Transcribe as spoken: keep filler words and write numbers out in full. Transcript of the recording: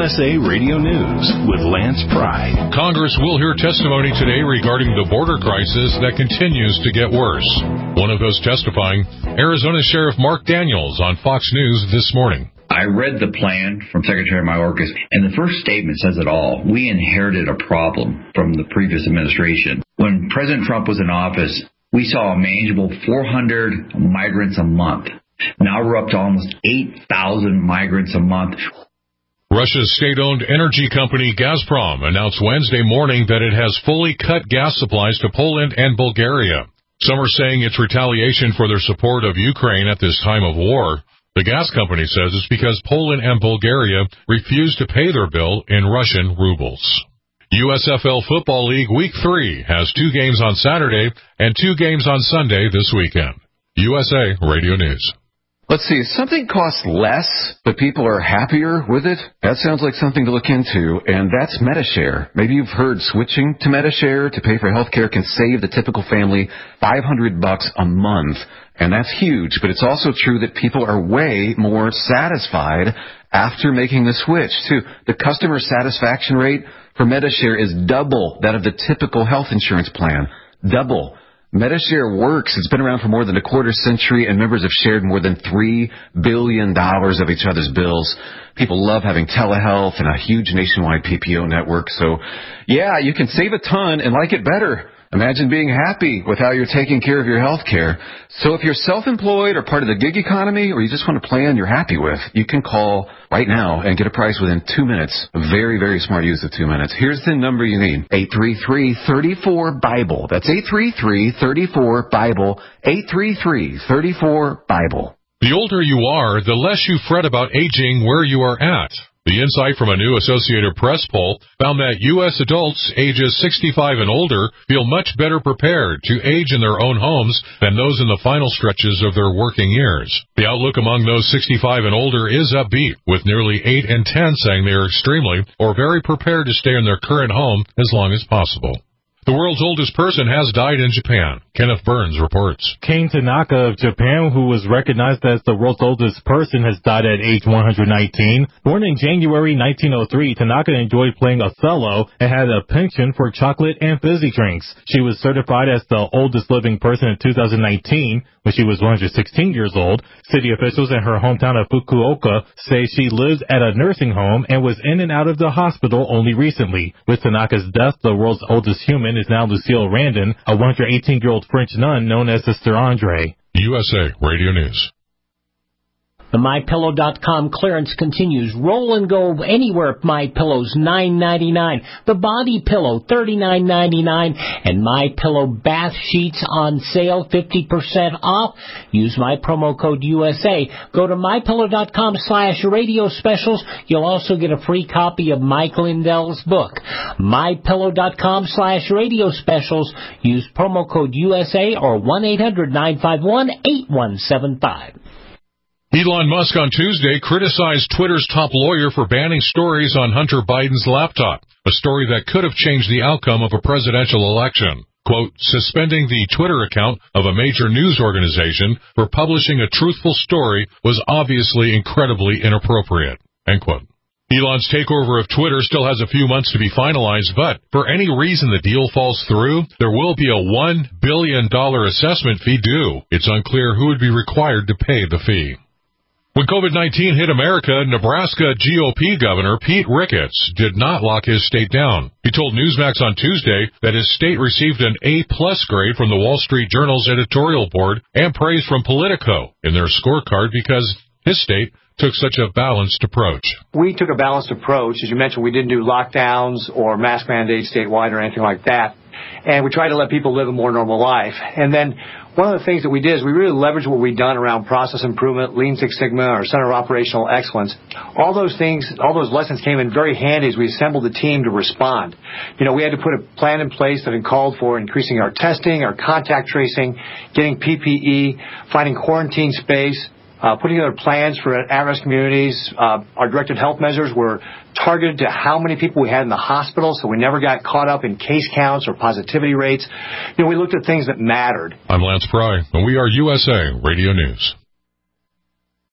S A Radio News with Lance Pry. Congress will hear testimony today regarding the border crisis that continues to get worse. One of those testifying, Arizona Sheriff Mark Daniels on Fox News this morning. I read the plan from Secretary Mayorkas, and the first statement says it all. We inherited a problem from the previous administration. When President Trump was in office, we saw a manageable four hundred migrants a month. Now we're up to almost eight thousand migrants a month. Russia's state-owned energy company Gazprom announced Wednesday morning that it has fully cut gas supplies to Poland and Bulgaria. Some are saying it's retaliation for their support of Ukraine at this time of war. The gas company says it's because Poland and Bulgaria refused to pay their bill in Russian rubles. U S F L Football League Week three has two games on Saturday and two games on Sunday this weekend. U S A Radio News. Let's see, something costs less, but people are happier with it. That sounds like something to look into, and that's Medi-Share. Maybe you've heard switching to Medi-Share to pay for health care can save the typical family five hundred bucks a month, and that's huge. But it's also true that people are way more satisfied after making the switch, too. The customer satisfaction rate for Medi-Share is double that of the typical health insurance plan. Double. Medi-Share works. It's been around for more than a quarter century, and members have shared more than three billion dollars of each other's bills. People love having telehealth and a huge nationwide P P O network. So, yeah, you can save a ton and like it better. Imagine being happy with how you're taking care of your health care. So if you're self-employed or part of the gig economy, or you just want a plan you're happy with, you can call right now and get a price within two minutes. A very, very smart use of two minutes. Here's the number you need. eight three three, three four, BIBLE. That's eight three three, three four, BIBLE. eight three three, three four, BIBLE. The older you are, the less you fret about aging where you are at. The insight from a new Associated Press poll found that U S adults ages sixty-five and older feel much better prepared to age in their own homes than those in the final stretches of their working years. The outlook among those sixty-five and older is upbeat, with nearly eight in ten saying they are extremely or very prepared to stay in their current home as long as possible. The world's oldest person has died in Japan. Kenneth Burns reports. Kane Tanaka of Japan, who was recognized as the world's oldest person, has died at age one hundred nineteen. Born in January nineteen oh three, Tanaka enjoyed playing Othello and had a penchant for chocolate and fizzy drinks. She was certified as the oldest living person in two thousand nineteen when she was one hundred sixteen years old. City officials in her hometown of Fukuoka say she lives at a nursing home and was in and out of the hospital only recently. With Tanaka's death, the world's oldest human is now Lucille Randon, a one hundred eighteen-year-old French nun known as Sister Andre. U S A Radio News. The My Pillow dot com clearance continues. Roll and go anywhere at MyPillow's nine ninety-nine. The Body Pillow thirty-nine ninety-nine, and MyPillow bath sheets on sale fifty percent off. Use my promo code U S A. Go to My Pillow dot com slash radio specials. You'll also get a free copy of Mike Lindell's book. My Pillow dot com slash radio specials. Use promo code U S A or one eight hundred nine five one eight one seven five. Elon Musk on Tuesday criticized Twitter's top lawyer for banning stories on Hunter Biden's laptop, a story that could have changed the outcome of a presidential election. Quote, suspending the Twitter account of a major news organization for publishing a truthful story was obviously incredibly inappropriate. End quote. Elon's takeover of Twitter still has a few months to be finalized, but for any reason the deal falls through, there will be a one billion dollars assessment fee due. It's unclear who would be required to pay the fee. When COVID nineteen hit America, Nebraska G O P Governor Pete Ricketts did not lock his state down. He told Newsmax on Tuesday that his state received an A-plus grade from the Wall Street Journal's editorial board and praise from Politico in their scorecard because his state took such a balanced approach. We took a balanced approach. As you mentioned, we didn't do lockdowns or mask mandates statewide or anything like that. And we tried to let people live a more normal life. And then one of the things that we did is we really leveraged what we'd done around process improvement, Lean Six Sigma, our Center of Operational Excellence. All those things, all those lessons came in very handy as we assembled the team to respond. You know, we had to put a plan in place that had called for increasing our testing, our contact tracing, getting P P E, finding quarantine space, Uh, putting together plans for at-risk communities. Uh, our directed health measures were targeted to how many people we had in the hospital, so we never got caught up in case counts or positivity rates. You know, we looked at things that mattered. I'm Lance Pry, and we are U S A Radio News.